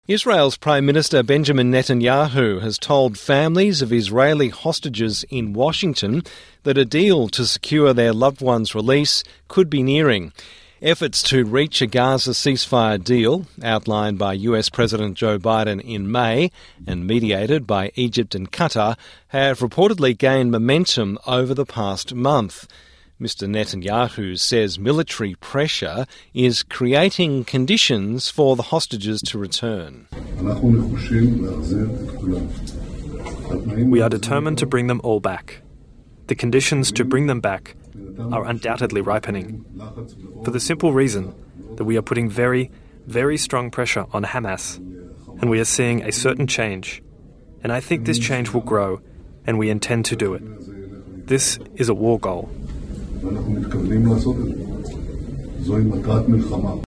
Israel's Prime Minister Benjamin Netanyahu has told families of Israeli hostages in Washington that a deal to secure their loved ones' release could be nearing. Efforts to reach a Gaza ceasefire deal, outlined by US President Joe Biden in May and mediated by Egypt and Qatar, have reportedly gained momentum over the past month. Mr. Netanyahu says military pressure is creating conditions for the hostages to return. We are determined to bring them all back. The conditions to bring them back are undoubtedly ripening, for the simple reason that we are putting very, very strong pressure on Hamas, and we are seeing a certain change. And I think this change will grow, and we intend to do it. This is a war goal.